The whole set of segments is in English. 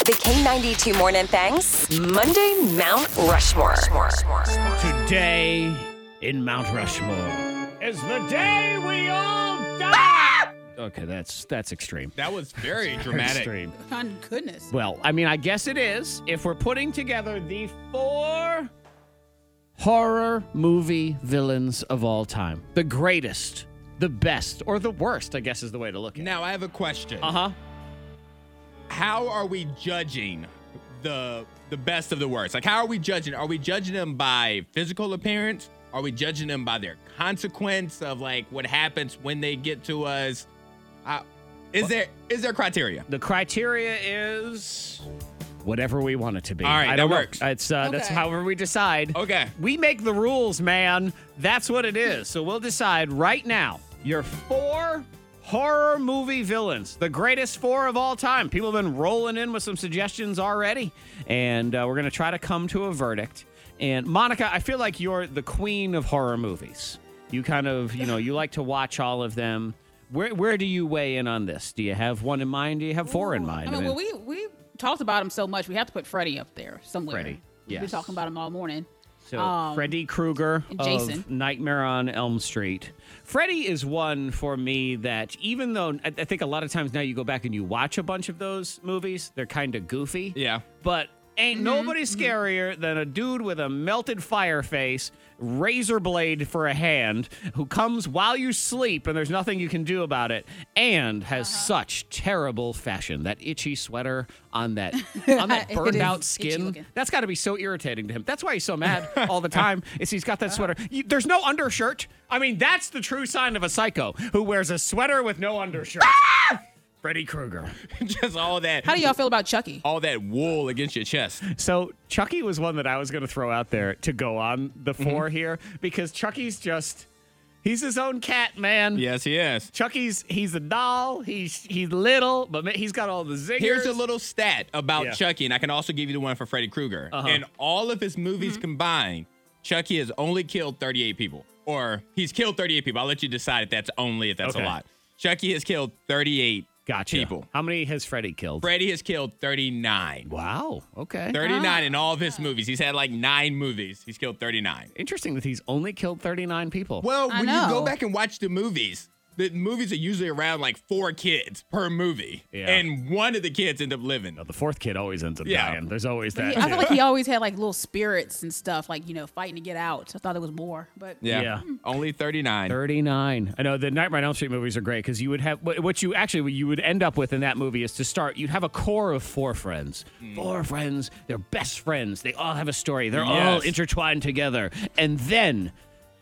The K92 Morning Thangs Monday Mount Rushmore. Today in Mount Rushmore is the day we all die. Okay, that's extreme. That was very dramatic. Extreme. My goodness. Well, I mean, I guess it is if we're putting together the 4 horror movie villains of all time. The greatest, the best, or the worst, I guess is the way to look at it. Now, I have a question. Uh-huh. How are we judging the best of the worst? Like, how are we judging? Are we judging them by physical appearance? Are we judging them by their consequence of, like, what happens when they get to us? Is there criteria? The criteria is whatever we want it to be. All right, I that don't know. works. That's Okay. however we decide. Okay. We make the rules, man. That's what it is. So we'll decide right now your 4 horror movie villains, the greatest 4 of all time. People have been rolling in with some suggestions already, and we're going to try to come to a verdict. And Monica, I feel like you're the queen of horror movies. You kind of, you like to watch all of them. Where do you weigh in on this? Do you have one in mind? Do you have 4 in mind? I mean, we talked about him so much. We have to put Freddie up there somewhere. Freddie, We've been yes. talking about him all morning. So Freddy Krueger and Jason. of Nightmare on Elm Street. Freddy is one for me that even though I think a lot of times now you go back and you watch a bunch of those movies, they're kind of goofy. Yeah. But ain't nobody scarier than a dude with a melted fire face, razor blade for a hand, who comes while you sleep and there's nothing you can do about it, and has such terrible fashion. That itchy sweater on that It burned is out itchy skin. looking. That's got to be so irritating to him. That's why he's so mad all the time, is he's got that sweater. There's no undershirt. I mean, that's the true sign of a psycho, who wears a sweater with no undershirt. Freddy Krueger. Just all that. How do y'all feel about Chucky? All that wool against your chest. So Chucky was one that I was going to throw out there to go on the 4 here, because Chucky's he's his own cat, man. Yes, he is. Chucky's, he's a doll. He's little, but he's got all the zingers. Here's a little stat about Yeah. Chucky, and I can also give you the one for Freddy Krueger. Uh-huh. In all of his movies combined, Chucky has only killed 38 people. Or he's killed 38 people. I'll let you decide if that's Okay. a lot. Chucky has killed 38 Gotcha. people. How many has Freddy killed? Freddy has killed 39. Wow. Okay. 39 in all of his movies. He's had like 9 movies. He's killed 39. Interesting that he's only killed 39 people. Well, I when you go know. back and watch the movies are usually around like 4 kids per movie. Yeah. And one of the kids end up living. The 4th kid always ends up Yeah. dying. There's always that. I too. feel like he always had like little spirits and stuff, like, fighting to get out. I thought it was more, but Yeah. Only 39. 39. I know the Nightmare on Elm Street movies are great because you would have what you would end up with in that movie is to start. You'd have a core of 4 friends. 4 friends. They're best friends. They all have a story. They're all Yes. intertwined together. And then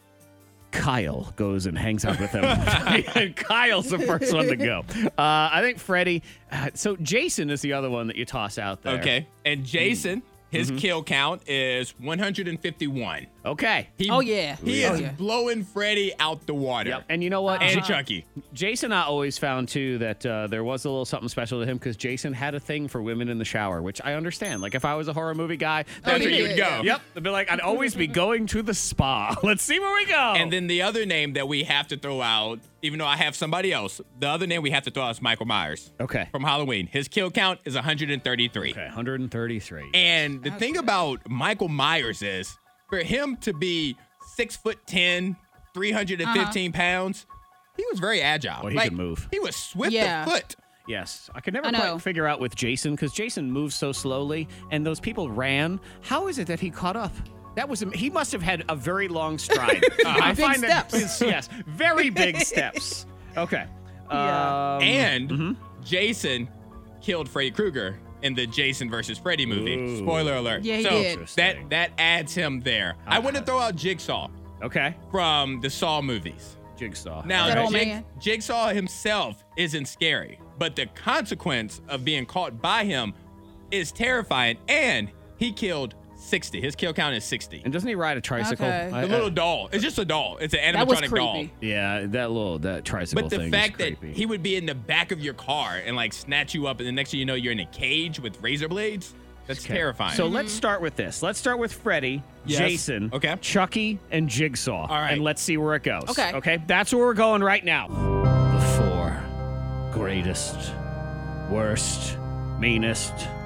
Kyle goes and hangs out with them. And Kyle's the first one to go. I think Freddy. So Jason is the other one that you toss out there. Okay. And Jason, his kill count is 151. Okay. Oh, yeah. He Oh, is yeah. blowing Freddy out the water. Yep. And you know what? And Chucky. Jason, I always found, too, that there was a little something special to him because Jason had a thing for women in the shower, which I understand. Like, if I was a horror movie guy, That's he where you did, would go. yeah. Yep. I'd be like, I'd always be going to the spa. Let's see where we go. And then the other name that we have to throw out, even though I have somebody else, the other name we have to throw out is Michael Myers Okay. from Halloween. His kill count is 133. Okay, 133. And the thing about Michael Myers is, for him to be 6'10", 315 pounds, he was very agile. Well, he could move. He was swift Yeah. of foot. Yes. I could never I quite know. figure out with Jason because Jason moves so slowly and those people ran. How is it that he caught up? That was he must have had a very long stride. I Big find that steps. yes, very big steps. Okay. Yeah. And Jason killed Freddy Krueger in the Jason versus Freddy movie. Ooh. Spoiler alert. Yeah, he so did. Interesting. that adds him there. I want to throw out Jigsaw Okay. from the Saw movies. Jigsaw. Now, That old man. Jigsaw himself isn't scary, but the consequence of being caught by him is terrifying, and he killed 60. His kill count is 60. And doesn't he ride a tricycle? Okay. The little doll. It's just a doll. It's an That was animatronic creepy. doll. Yeah, that tricycle But thing the is fact that creepy. he would be in the back of your car and like snatch you up, and the next thing you know, you're in a cage with razor blades. That's Okay. terrifying. So let's start with this. Let's start with Freddy, Yes. Jason, Okay. Chucky, and Jigsaw. All right. And let's see where it goes. Okay. Okay. That's where we're going right now. The 4 greatest, worst, meanest,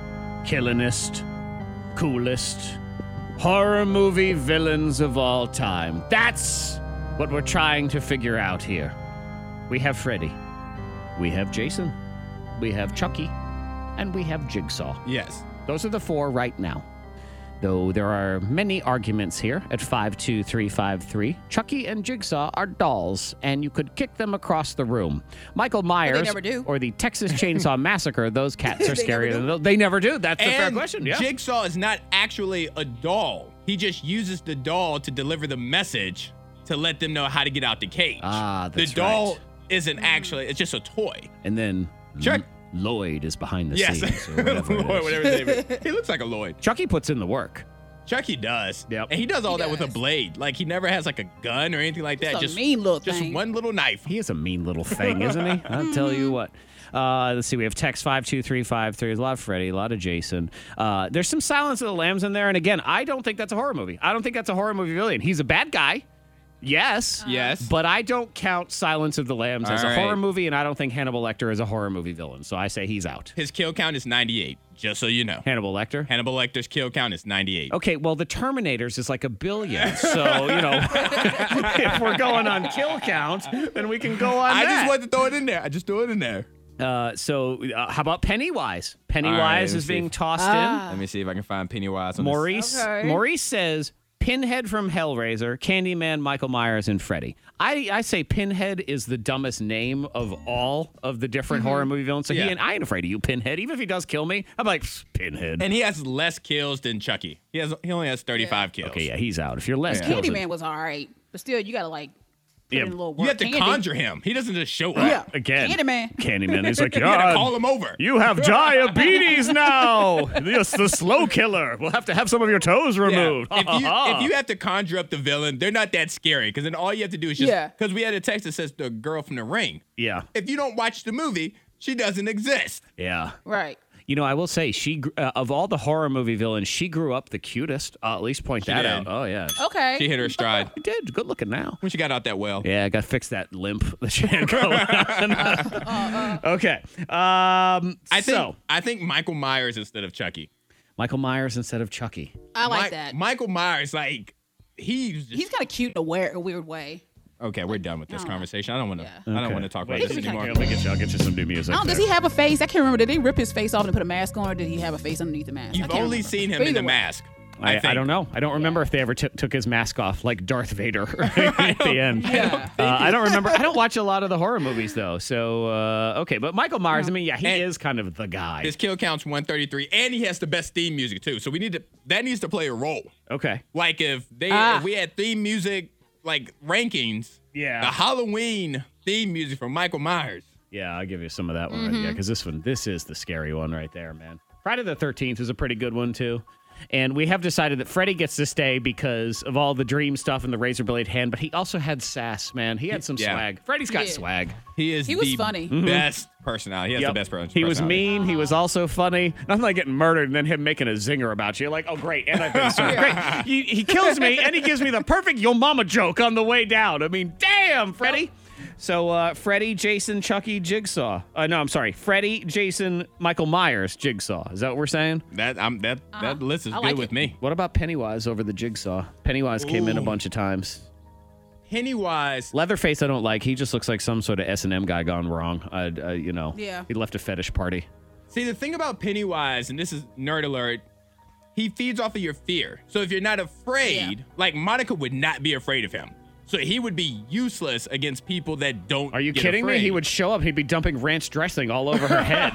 killingest, coolest horror movie villains of all time. That's what we're trying to figure out here. We have Freddy. We have Jason. We have Chucky. And we have Jigsaw. Yes. Those are the four right now. Though there are many arguments here at 52353. Chucky and Jigsaw are dolls, and you could kick them across the room. Michael Myers never do. or the Texas Chainsaw Massacre, those cats are They never scarier do. than those. They never do. That's a fair And question. Yeah. Jigsaw is not actually a doll. He just uses the doll to deliver the message to let them know how to get out the cage. Ah, that's the doll right. isn't actually, it's just a toy. And then Chuck- Lloyd is behind the Yes. scenes. Or whatever it Lloyd, is. whatever his name is. He looks like a Lloyd. Chucky puts in the work. Chucky does. Yep. And he does all He that with a does. blade. Like, he never has like a gun or anything like that. Just a mean little just thing. one little knife. He is a mean little thing, isn't he? I'll tell you what. Let's see. We have text 52353. There's a lot of Freddy, a lot of Jason. There's some Silence of the Lambs in there. And again, I don't think that's a horror movie. I don't think that's a horror movie villain. He's a bad guy. Yes. Yes. But I don't count Silence of the Lambs as All a right. horror movie, and I don't think Hannibal Lecter is a horror movie villain. So I say he's out. His kill count is 98, just so you know. Hannibal Lecter? Hannibal Lecter's kill count is 98. Okay, well, the Terminators is like 1 billion. So, if we're going on kill count, then we can go on I that. just wanted to throw it in there. I just threw it in there. How about Pennywise? All Pennywise right, is let's see. being tossed Let me see if I can find Pennywise in. on Maurice Okay. Maurice says Pinhead from Hellraiser, Candyman, Michael Myers, and Freddy. I say Pinhead is the dumbest name of all of the different horror movie villains. So Yeah. I ain't afraid of you, Pinhead. Even if he does kill me, I'm like, "Psst, Pinhead. And he has less kills than Chucky. He only has 35 kills. Okay, yeah, he's out. If you're less kills, Candyman was all right, but still, you gotta like put Yeah. in a little work. You have to Candy. conjure him. He doesn't just show up. Yeah. again, Candyman. Candyman. He's like, You gotta yeah, call him over. you have diabetes now. Yes, the slow killer. We'll have to have some of your toes Yeah. removed. If you have to conjure up the villain, they're not that scary because then all you have to do is just Yeah. because we had a text that says the girl from The Ring. yeah, If you don't watch the movie, she doesn't exist. yeah. Right. You know, I will say of all the horror movie villains, she grew up the cutest. I'll at least point that did. out. Oh yeah, Okay. She hit her stride she did. Good looking now. when she got out that well. Yeah, I got to fix that limp that she had going on. Okay. I think Michael Myers instead of Chucky. Michael Myers instead of Chucky. I like that. Michael Myers, like he's just, He's kind of cute in a weird way. okay. We're done with this I don't know. conversation. I don't want to. Yeah. I don't Okay. want to talk about Wait, this can be anymore. kinda I'll get you some new music. I don't. Does he have a face? I can't remember. Did they rip his face off and put a mask on, or did he have a face underneath the mask? I You've can't only remember. seen him But in the either way. mask. I think. don't know. I don't remember if they ever took his mask off like Darth Vader at the end. Yeah. I don't remember. I don't watch a lot of the horror movies though. So okay, but Michael Myers. I mean, yeah, he And- is kind of the guy. His kill count's 133, and he has the best theme music too. So that needs to play a role. Okay. Like if we had theme music like rankings, Yeah. the Halloween theme music from Michael Myers. Yeah, I'll give you some of that one. Yeah, because this is the scary one right there, man. Friday the 13th is a pretty good one too. And we have decided that Freddy gets to stay because of all the dream stuff and the razor blade hand, but he also had sass, man. He had some Yeah. swag. Freddy's got Yeah. swag. He was the funny. best personality. He has Yep. the best personality. He was mean. He was also funny. Nothing like getting murdered and then him making a zinger about you. You're like, oh, great. And I've been sorry. Great. He kills me and he gives me the perfect yo mama joke on the way down. I mean, damn, Freddy. So Freddy, Jason, Chucky, Jigsaw. No, I'm sorry. Freddy, Jason, Michael Myers, Jigsaw. Is that what we're saying? That list is I good like with it. me. What about Pennywise over the Jigsaw? Pennywise came in a Ooh. bunch of times. Pennywise. Leatherface, I don't like. He just looks like some sort of S&M guy gone wrong. Yeah. He left a fetish party. See, the thing about Pennywise, and this is nerd alert, he feeds off of your fear. So if you're not afraid, like Monica would not be afraid of him. So he would be useless against people that don't. Are you get kidding me? afraid. He would show up. He'd be dumping ranch dressing all over her head.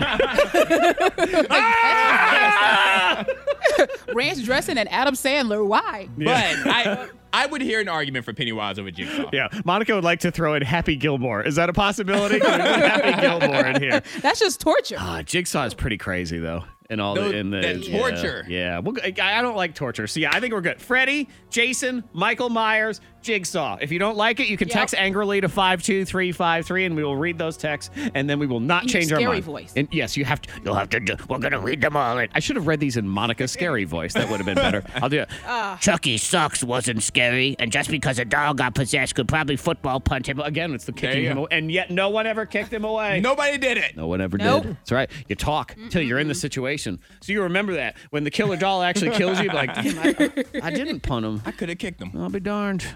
Ranch dressing and Adam Sandler. Why? But I would hear an argument for Pennywise over Jigsaw. Yeah, Monica would like to throw in Happy Gilmore. Is that a possibility? Can we put Happy Gilmore in here. That's just torture. Jigsaw is pretty crazy though. And all No, the in the that torture. Yeah, well, I don't like torture. So yeah, I think we're good. Freddy, Jason, Michael Myers, Jigsaw. If you don't like it, you can text angrily to 52353, and we will read those texts, and then we will not change our mind. Voice. And yes, you'll have to. We're gonna read them all. I should have read these in Monica's scary voice. That would have been better. I'll do it. Chucky sucks wasn't scary, and just because a doll got possessed could probably football punt him. Again, it's the kicking him away, and yet no one ever kicked him away. Nobody did it. No one ever did. That's right. You talk till you're in the situation, so you remember that when the killer doll actually kills you. Be like, damn, I didn't punt him. I could have kicked him. I'll be darned.